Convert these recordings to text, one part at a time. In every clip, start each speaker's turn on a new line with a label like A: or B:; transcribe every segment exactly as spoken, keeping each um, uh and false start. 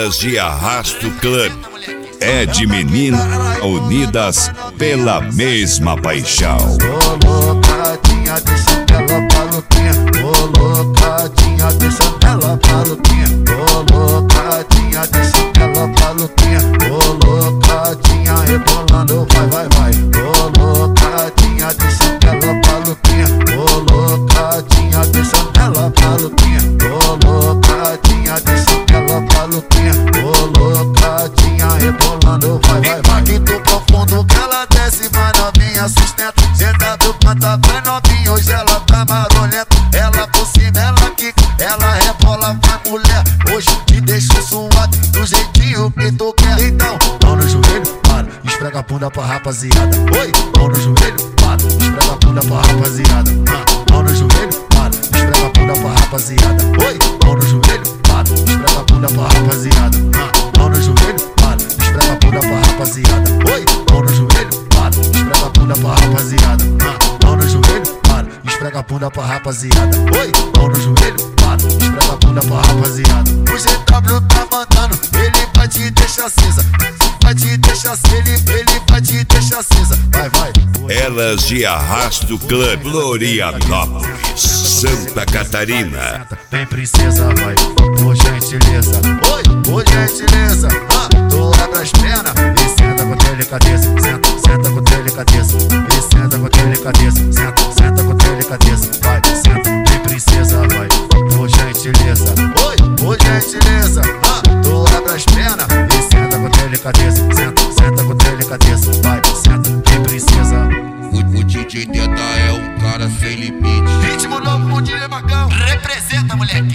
A: Elas de Arrasto Club. É de menina unidas pela mesma paixão.
B: Ô loucadinha, deixa ela maluquinha. Ô loucadinha, deixa ela maluquinha. Ô loucadinha, deixa ela maluquinha. Ô loucadinha, rebolando, vai, vai, vai. Ô loucadinha, deixa ela maluquinha. Ô loucadinha, deixa ela maluquinha. Ô loucadinha, deixa ela maluquinha. Ô loucadinha, rebolando, vai, vai, vai. Impacto profundo que ela desce, vai novinha, sustenta. Senta do planta, vai novinha, hoje ela tá marolenta. Ela por cima, ela quica, ela rebola, vai mulher. Hoje te deixo suado, do jeitinho que tu quer. Então, mão no joelho, para, esfrega a bunda pra rapaziada. Oi, mão no joelho, para, esfrega a bunda pra rapaziada. Ah, mão no joelho, para, esfrega a bunda pra rapaziada. Oi, mão no joelho, para, esfrega a bunda pra rapaziada. Ah, mão no joelho, para, esfrega a bunda pra rapaziada. Oi, mão no joelho, para, esfrega a bunda pra rapaziada. Ah, mão no joelho, para, esfrega a bunda pra rapaziada. Oi, mão no joelho, para, esfrega a bunda pra rapaziada. O G W tá mandando, ele vai te deixar cinza. Vai te deixar cinza, ele, ele vai te deixar cinza. Vai, vai.
A: Elas de Arrasto Club, Florianópolis, Santa Catarina.
B: Vem princesa, vai, por gentileza. Oi, por gentileza. Ah, tu abre as pernas e senta com delicadeza. Senta, senta com delicadeza. E senta com delicadeza. Senta, senta com delicadeza. Vai, senta, vem princesa, vai, por gentileza. Oi, por gentileza. Ah, tu abre as pernas e senta com delicadeza. Senta, senta com delicadeza. Vai, senta, vem princesa.
C: O, o D J Teta é um cara sem limite.
B: Ritmo novo com o D J Macão. Representa, moleque.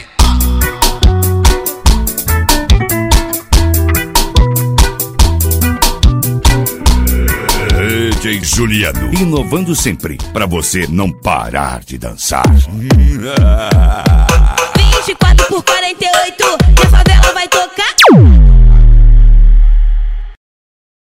A: D J Juliano, inovando sempre, pra você não parar de dançar.